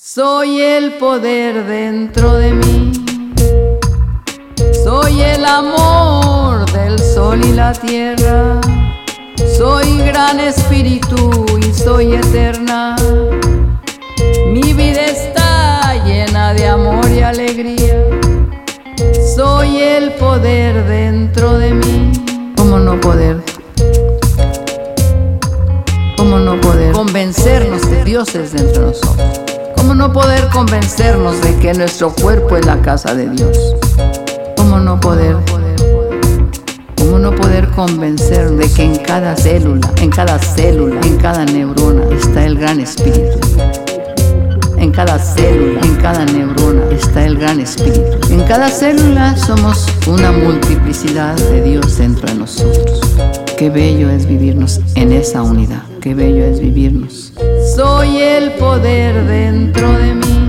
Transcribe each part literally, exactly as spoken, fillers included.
Soy el poder dentro de mí, soy el amor del sol y la tierra, soy gran espíritu y soy eterna. Mi vida está llena de amor y alegría, soy el poder dentro de mí. ¿Cómo no poder? ¿Cómo no poder convencernos que Dios es dentro de nosotros? ¿Cómo no poder convencernos de que nuestro cuerpo es la casa de Dios? ¿Cómo no poder? ¿Cómo no poder convencernos de que en cada célula, en cada célula, en cada neurona está el gran espíritu? En cada célula, en cada neurona está el gran espíritu. En cada célula somos una multiplicidad de Dios dentro de nosotros. Qué bello es vivirnos en esa unidad. Qué bello es vivirnos. Soy el poder dentro de mí,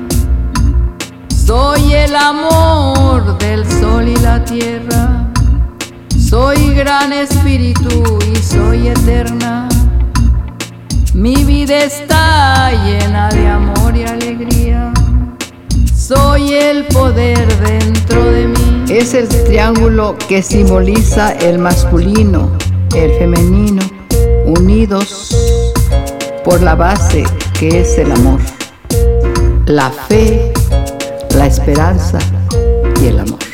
soy el amor del sol y la tierra, soy gran espíritu y soy eterna. Mi vida está llena de amor y alegría, soy el poder dentro de mí. Es el triángulo que simboliza el masculino, el femenino, unidos por la base que es el amor, la fe, la esperanza y el amor.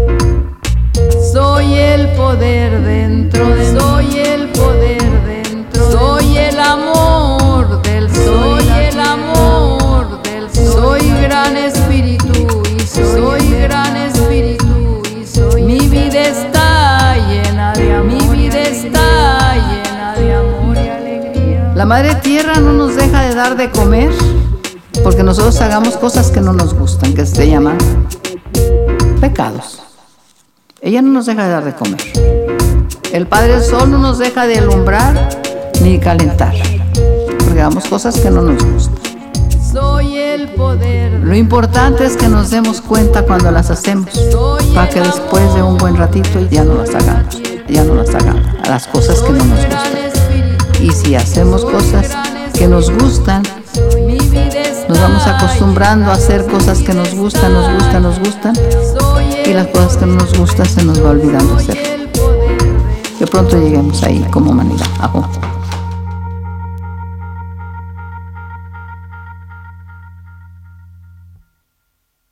Soy el poder dentro de mí, soy el poder dentro, soy el amor del sol, soy el amor del sol, soy gran espíritu y soy gran espíritu y soy. Mi vida está llena de amor, mi vida está llena de amor y alegría. La Madre Tierra no nos deja de dar de comer porque nosotros hagamos cosas que no nos gustan, que se llaman pecados. Ella no nos deja de dar de comer. El Padre Sol no nos deja de alumbrar ni calentar porque hagamos cosas que no nos gustan. Soy el poder. Lo importante es que nos demos cuenta cuando las hacemos, para que después de un buen ratito ya no las hagamos, ya no las hagamos a las cosas que no nos gustan. Y si hacemos cosas que nos gustan, nos vamos acostumbrando a hacer cces que nos gustan, nos gustan, nos gustan, y las cosas que no nos gustan se nos va olvidando hacer. Que pronto lleguemos ahí como humanidad. Ajo.